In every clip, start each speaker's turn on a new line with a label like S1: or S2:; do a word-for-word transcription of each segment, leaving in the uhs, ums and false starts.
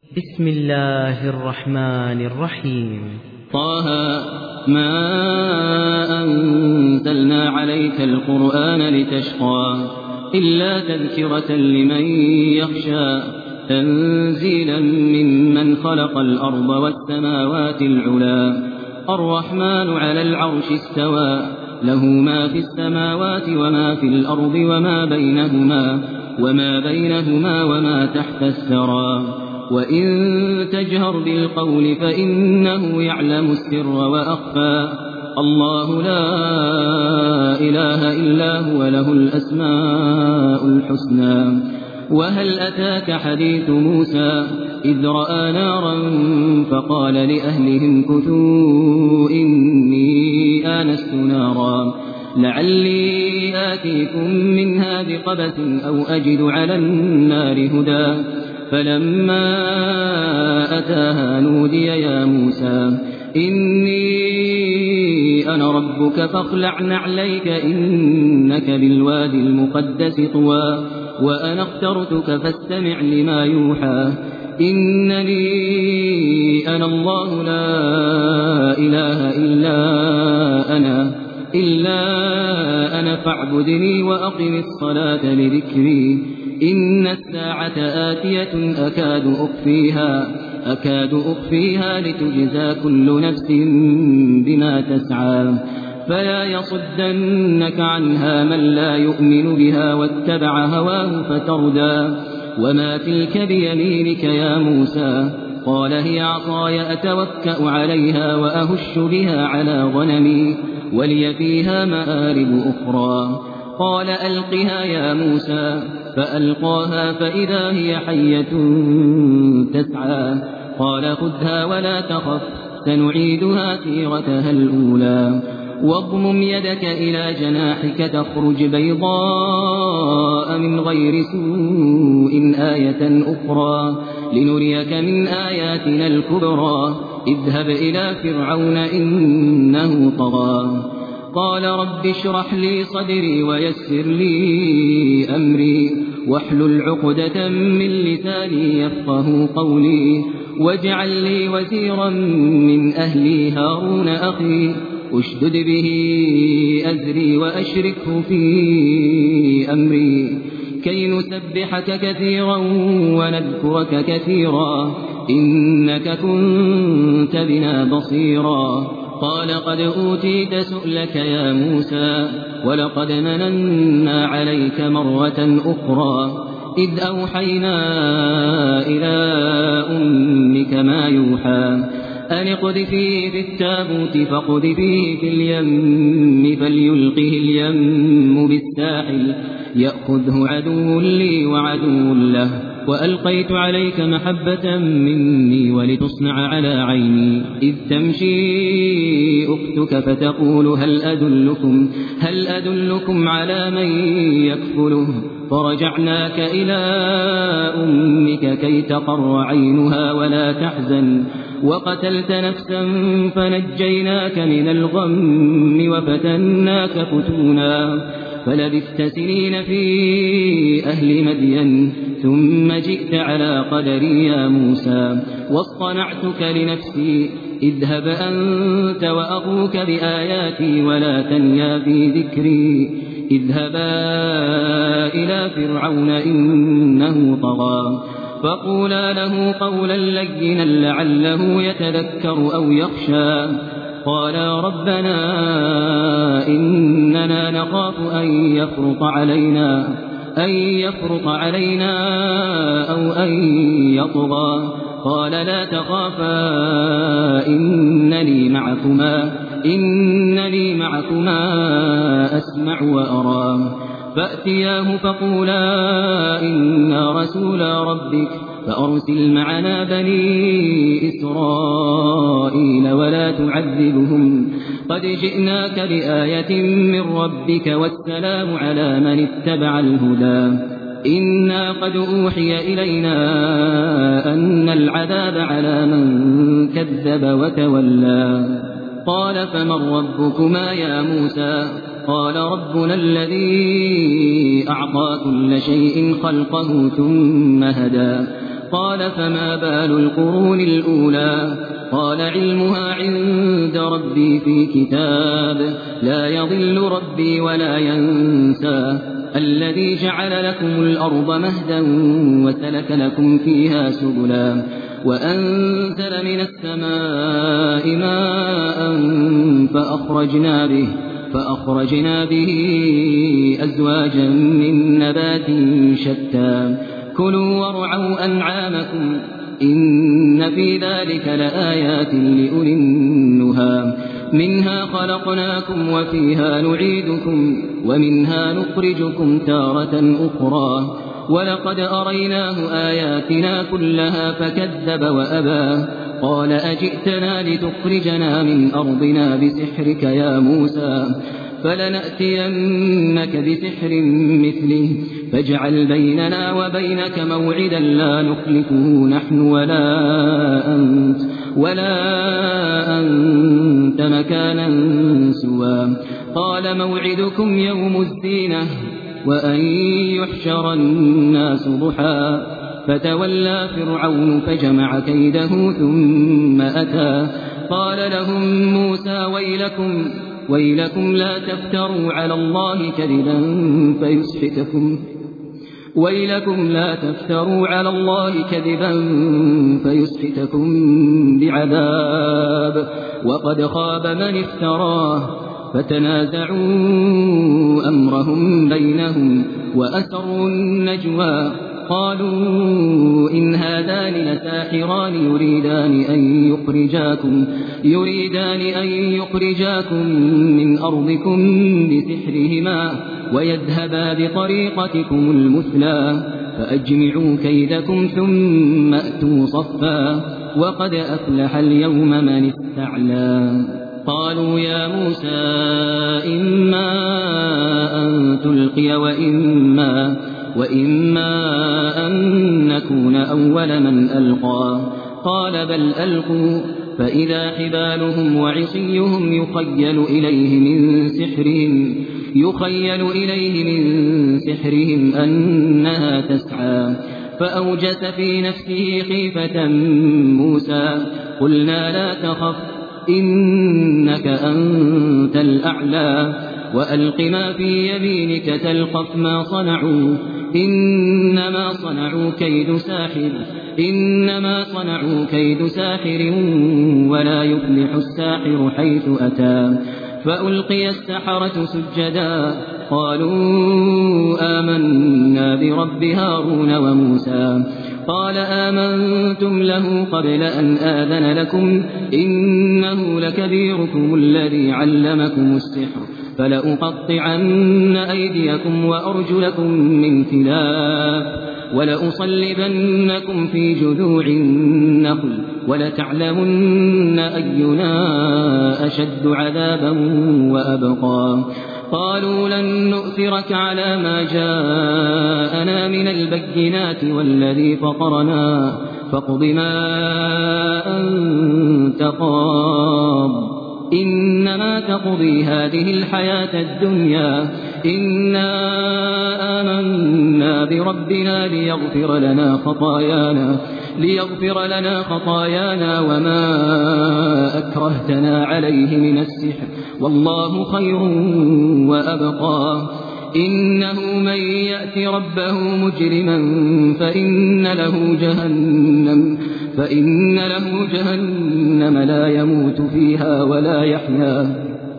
S1: بسم الله الرحمن الرحيم.
S2: طه ما أنزلنا عليك القرآن لتشقى إلا تذكرة لمن يخشى تنزيلا ممن خلق الأرض والسماوات العلا الرحمن على العرش استوى له ما في السماوات وما في الأرض وما بينهما وما بينهما وما تحت الثرى وإن تجهر بالقول فإنه يعلم السر وأخفى الله لا إله إلا هو له الأسماء الحسنى. وهل أتاك حديث موسى إذ رأى نارا فقال لأهلهم كثوا إني آنست نارا لعلي آتيكم منها بقبس أو أجد على النار هدى فلما أتاها نودي يا موسى إني أنا ربك فاخلع نعليك إنك بالوادي المقدس طوى وأنا اخترتك فاستمع لما يوحى إنني أنا الله لا إله إلا أنا إلا أنا فاعبدني وأقم الصلاة لذكري إن الساعة آتية أكاد أخفيها أكاد أخفيها لتجزى كل نفس بما تسعى فلا يصدنك عنها من لا يؤمن بها واتبع هواه فتردى وما تلك بيمينك يا موسى قال هي عصاي أتوكأ عليها وأهش بها على غنمي ولي فيها مآرب أخرى قال ألقها يا موسى فألقاها فإذا هي حية تسعى قال خذها ولا تخف سنعيدها سيرتها الأولى واضمم يدك إلى جناحك تخرج بيضاء من غير سوء آية أخرى لنريك من آياتنا الكبرى اذهب إلى فرعون إنه طغى قال رب اشرح لي صدري ويسر لي أمري واحلل عقدة من لساني يفقه قولي واجعل لي وزيرا من أهلي هارون أخي أشدد به أزري وأشركه في أمري كي نسبحك كثيرا ونذكرك كثيرا إنك كنت بنا بصيرا قال قد أوتيت سؤلك يا موسى ولقد مننا عليك مرة أخرى إذ أوحينا إلى أمك ما يوحى أن اقذفيه في التابوت فاقذفيه في اليم فليلقه اليم بالساحل يأخذه عدو لي وعدو له وألقيت عليك محبة مني ولتصنع على عيني إذ تمشي أختك فتقول هل أدلكم, هل أدلكم على من يكفله فرجعناك إلى أمك كي تقر عينها ولا تحزن وقتلت نفسا فنجيناك من الغم وفتناك فتونا فلبثت سنين في أهل مدين ثم جئت على قدري يا موسى واصطنعتك لنفسي اذهب أنت وأخوك بآياتي ولا تنيا في ذكري اذهبا إلى فرعون إنه طغى فقولا له قولا لينا لعله يتذكر أو يخشى قالا ربنا إننا نخاف أن يفرط علينا أن يفرط علينا أو أن يطغى قال لا تخافا إنني معكما إنني معكما أسمع وأرى فأتياه فقولا إنا رسولا ربك فأرسل معنا بني إسرائيل ولا تعذبهم قد جئناك بآية من ربك والسلام على من اتبع الهدى إنا قد أوحي إلينا أن العذاب على من كذب وتولى قال فمن ربكما يا موسى قال ربنا الذي أعطى كل شيء خلقه ثم هدى قال فما بال القرون الأولى قال علمها عند ربي في كتاب لا يضل ربي ولا ينسى الذي جعل لكم الأرض مهدا وسلك لكم فيها سبلا وأنزل من السماء ماء فأخرجنا به فأخرجنا به أزواجا من نبات شتى كلوا وارعوا أنعامكم إن في ذلك لآيات لأولي النهى منها خلقناكم وفيها نعيدكم ومنها نخرجكم تارة أخرى ولقد أريناه آياتنا كلها فكذب وأبى قال أجئتنا لتخرجنا من أرضنا بسحرك يا موسى فلنأتينك بسحر مثله فاجعل بيننا وبينك موعدا لا نخلفه نحن ولا أنت ولا أنت مكانا سوى قال موعدكم يوم الزينة وأن يحشر الناس ضحى فتولى فرعون فجمع كيده ثم أتى قال لهم موسى ويلكم ويلكم لا تفتروا على الله كذبا فيسحتكم ويلكم لا تفتروا على الله كذبا فيسحتكم بعذاب وقد خاب من افتراه فتنازعوا أمرهم بينهم وأسروا النجوى قالوا إن هذان لساحران يريدان أن يخرجاكم يريدان أن يخرجاكم من أرضكم بسحرهما ويذهبا بطريقتكم المثلى فأجمعوا كيدكم ثم أتوا صفا وقد أفلح اليوم من استعلى قالوا يا موسى إما أن تلقي وإما وإما أن نكون أول من ألقى قال بل ألقوا فإذا حبالهم وعصيهم يخيل إليه من سحرهم يخيل إليه من سحرهم أنها تسعى فأوجس في نفسه خيفة موسى قلنا لا تخف إنك أنت الأعلى وألق ما في يمينك تلقف ما صنعوا إنما صنعوا كيد ساحر إنما صنعوا كيد ساحر ولا يفلح الساحر حيث أتى فألقي السحرة سجدا قالوا آمنا برب هارون وموسى قال آمنتم له قبل أن آذن لكم إنه لكبيركم الذي علمكم السحر فلأقطعن أيديكم وأرجلكم من خلاف ولأصلبنكم في جذوع النخل ولتعلمن أينا أشد عذابا وأبقى قالوا لن نؤثرك على ما جاءنا من البينات والذي فطرنا فاقض ما أنت قاض إنما تقضي هذه الحياة الدنيا إنا آمنا بربنا ليغفر لنا خطايانا ليغفر لنا خطايانا وما أكرهتنا عليه من السحر والله خير وأبقى إنه من يأت ربه مجرما فإن له جهنم فإن له جهنم لا يموت فيها ولا يحيا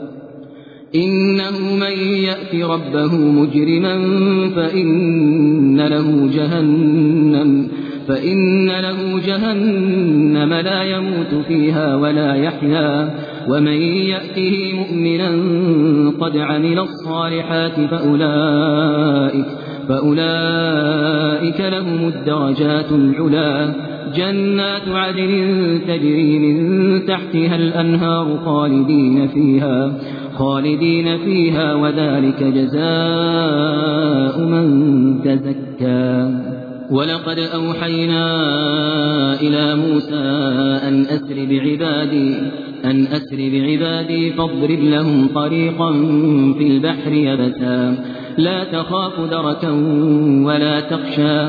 S2: إنه من يأت ربه مجرما فإن له جهنم فإن له جهنم لا يموت فيها ولا يحيا ومن يأته مؤمنا قد عمل الصالحات فأولئك فأولئك لهم الدرجات العلا جنات عدن تجري من تحتها الأنهار خالدين فيها خالدين فيها وذلك جزاء من تزكى ولقد أوحينا إلى موسى أن أسر بعبادي أن أسر بعبادي فاضرب لهم طريقا في البحر يبسا لا تخاف دركا ولا تخشى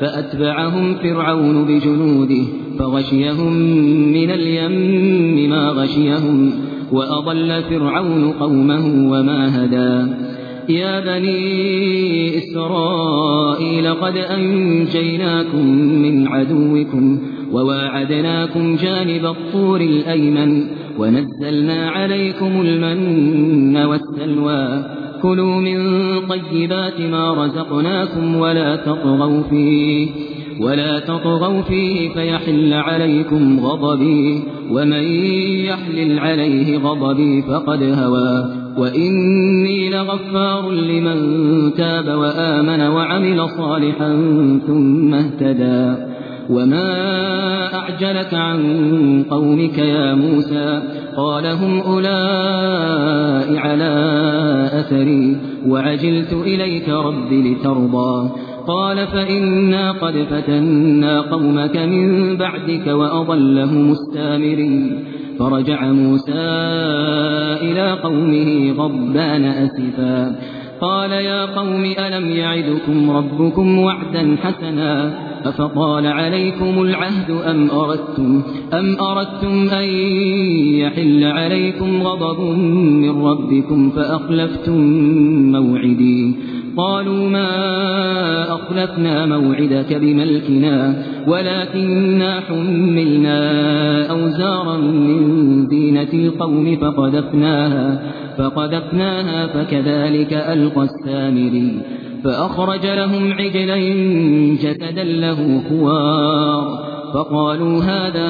S2: فأتبعهم فرعون بجنوده فغشيهم من اليم ما غشيهم وأضل فرعون قومه وما هدى يا بني إسرائيل قد أنجيناكم من عدوكم وواعدناكم جانب الطور الأيمن ونزلنا عليكم المن والسلوى كلوا من طيبات ما رزقناكم ولا تطغوا فيه ولا تطغوا فيه فيحل عليكم غضبي ومن يحلل عليه غضبي فقد هوى وإني لغفار لمن تاب وآمن وعمل صالحا ثم اهتدى وما أعجلك عن قومك يا موسى قال هم أولئك على أثري وعجلت إليك رب لترضى قال فإنا قد فتنا قومك من بعدك وأضلهم السامرين فرجع موسى إلى قومه غضبان أسفا قال يا قوم ألم يعدكم ربكم وعدا حسنا أفطال عليكم العهد أم أردتم, أم أردتم أن يحل عليكم غضب من ربكم فأخلفتم موعدي قالوا ما أخلفنا موعدك بملكنا ولكننا حملنا أوزارا من زينة القوم فقذفناها, فقذفناها فكذلك ألقى السامري فأخرج لهم عجلا جسدا له خوار فقالوا هذا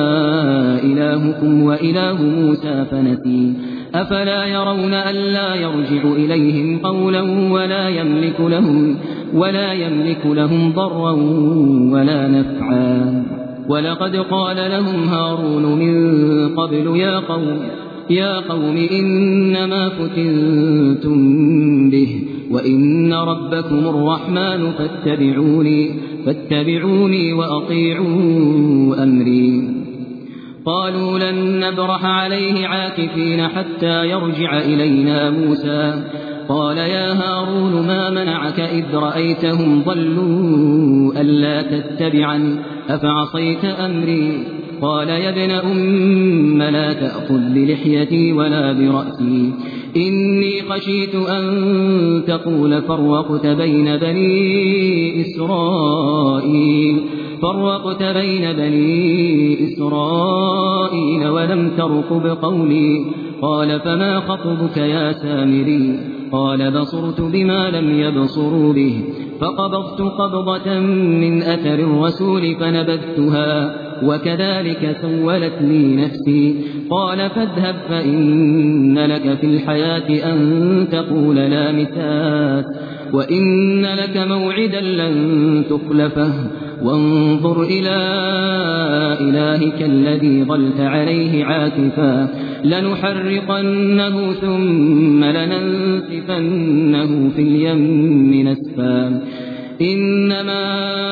S2: إلهكم وإله موسى فنسي أفلا يرون ألا يرجع إليهم قولا ولا يملك لهم, ولا يملك لهم ضرا ولا نفعا ولقد قال لهم هارون من قبل يا قوم يا قوم إنما فتنتم به وإن ربكم الرحمن فاتبعوني, فاتبعوني وأطيعوا أمري قالوا لن نبرح عليه عاكفين حتى يرجع إلينا موسى قال يا هارون ما منعك إذ رأيتهم ضلوا ألا تتبعا أفعصيت أمري قال يا ابن أم لا تأخذ بلحيتي ولا برأسي إني خشيت أن تقول فرقت بين بني إسرائيل فرقت بين بني إسرائيل ولم ترقب قولي قال فما خطبك يا سامري قال بصرت بما لم يبصروا به فقبضت قبضة من أثر الرسول فنبذتها وكذلك سولت لي نفسي قال فاذهب فإن لك في الحياة أن تقول لا مساس وإن لك موعدا لن تخلفه وانظر إلى إلهك الذي ظلت عليه عاكفا لنحرقنه ثم لننسفنه في اليم نسفا إنما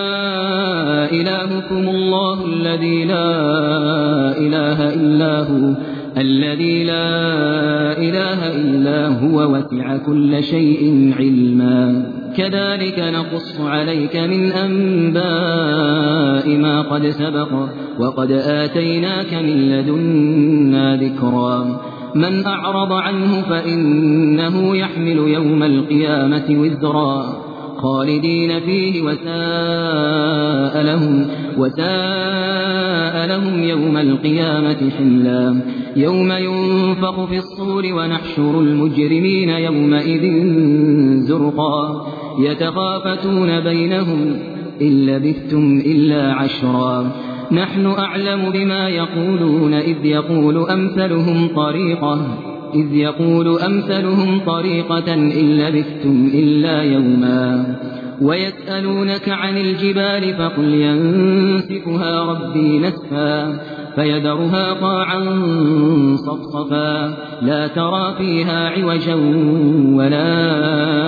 S2: إلهكم الله الذي لا إله إلا هو الذي لا إله إلا هو وسع كل شيء علما كذلك نقص عليك من أنباء ما قد سبق وقد آتيناك من لدنا ذكرا من أعرض عنه فإنه يحمل يوم القيامة وزرا خالدين فيه وساء لهم, وساء لهم يوم القيامة حملا يوم ينفخ في الصور ونحشر المجرمين يومئذ زرقا يتخافتون بينهم إن لبثتم إلا عشرا نحن أعلم بما يقولون إذ يقول أمثلهم طريقة إذ يقول أمثلهم طريقة إن لبثتم إلا يوما ويسألونك عن الجبال فقل ينسفها ربي نسفا فيذرها قاعا صفصفا لا ترى فيها عوجا ولا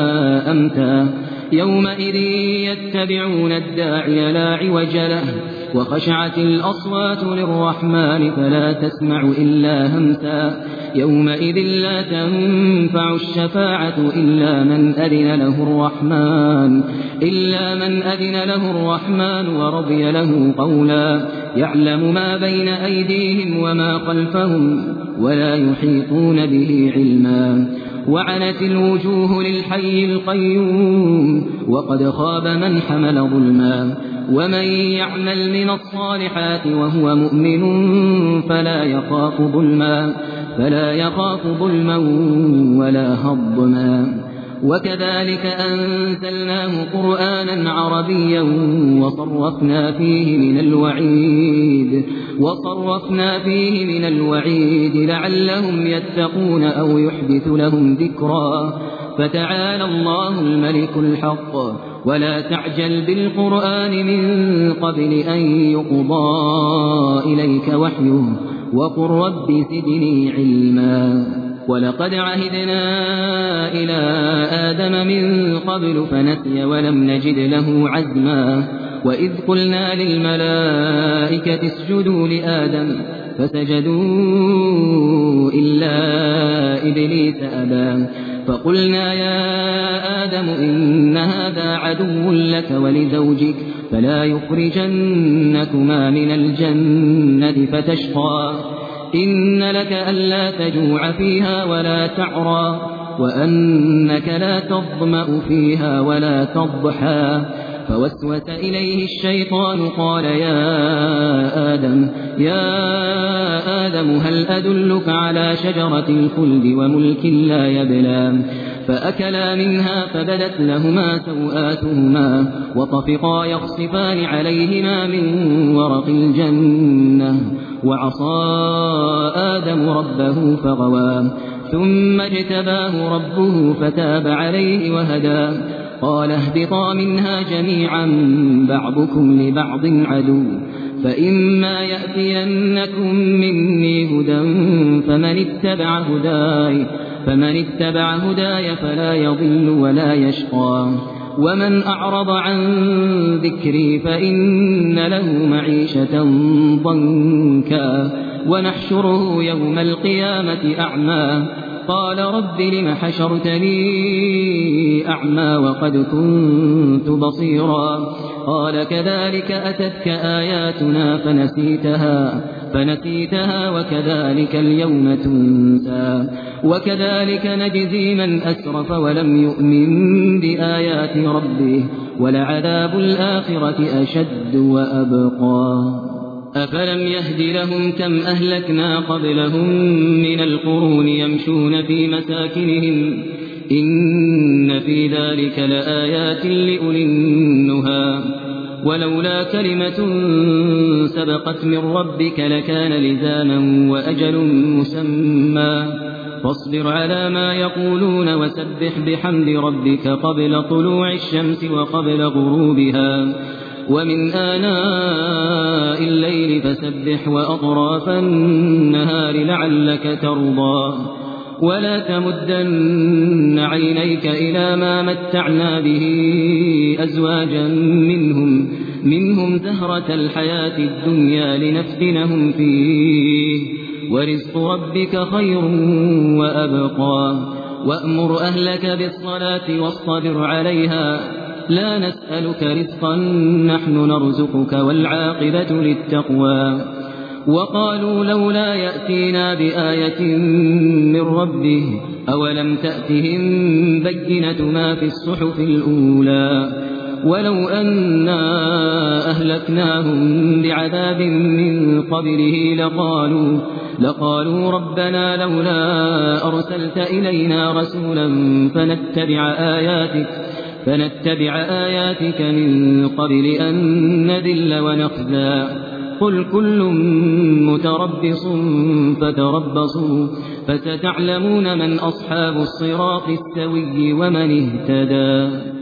S2: أمتا يومئذ يتبعون الداعي لا عوج له وخشعت الأصوات للرحمن فلا تسمع إلا همسا يومئذ لا تنفع الشفاعة إلا من أذن له الرحمن إلا من أذن له الرحمن ورضي له قولا يعلم ما بين أيديهم وما خلفهم ولا يحيطون به علما وعنت الوجوه للحي القيوم وقد خاب من حمل ظلما ومن يعمل من الصالحات وهو مؤمن فلا يخاف ظلما فلا يخاف ظلما ولا هضما وكذلك أنزلناه قرآنا عربيا وصرفنا فيه من الوعيد وصرفنا فيه من الوعيد لعلهم يتقون أو يحدث لهم ذكرا فتعالى الله الملك الحق ولا تعجل بالقرآن من قبل أن يقضى إليك وحيه وقل رب زدني علما ولقد عهدنا إلى آدم من قبل فنسي ولم نجد له عزما وإذ قلنا للملائكة اسجدوا لآدم فسجدوا إلا إبليس أبى فقلنا يا آدم إن هذا عدو لك ولزوجك فلا يخرجنكما من الجنة فتشقى إن لك ألا تجوع فيها ولا تعرى وأنك لا تظمأ فيها ولا تضحى فوسوس إليه الشيطان قال يا آدم يا آدم هل أدلك على شجرة الخلد وملك لا يبلى فأكلا منها فبدت لهما سوآتهما وطفقا يخصفان عليهما من ورق الجنة وعصى آدم ربه فغوى ثم اجتباه ربه فتاب عليه وهدى قال اهبطا منها جميعا بعضكم لبعض عدو فإما يأتينكم مني هدى فمن اتبع هداي فمن اتبع هداي فلا يضل ولا يشقى ومن أعرض عن ذكري فإن له معيشة ضنكا ونحشره يوم القيامة أعمى قال رب لم حشرتني أعمى وقد كنت بصيرا قال كذلك أتتك آياتنا فنسيتها فنسيتها وكذلك اليوم تنسى وكذلك نجزي من أسرف ولم يؤمن بآيات ربه ولعذاب الآخرة أشد وأبقى أفلم يهد لهم كم أهلكنا قبلهم من القرون يمشون في مساكنهم إن في ذلك لآيات لأولي النهى ولولا كلمة سبقت من ربك لكان لزاما وأجل مسمى فاصبر على ما يقولون وسبح بحمد ربك قبل طلوع الشمس وقبل غروبها ومن آناء الليل فسبح وأطراف النهار لعلك ترضى ولا تمدن عينيك إلى ما متعنا به أزواجا منهم منهم زهرة الحياة الدنيا لنفتنهم فيه ورزق ربك خير وأبقى وأمر أهلك بالصلاة واصطبر عليها لا نسألك رزقا نحن نرزقك والعاقبة للتقوى وقالوا لولا يأتينا بآية من ربه أولم تأتهم بينة ما في الصحف الأولى ولو أنا أهلكناهم بعذاب من قبله لقالوا لقالوا ربنا لولا أرسلت إلينا رسولا فنتبع آياتك فنتبع آياتك من قبل أن نذل ونخزى قل كل متربص فتربصوا فستعلمون من أصحاب الصراط السوي ومن اهتدى.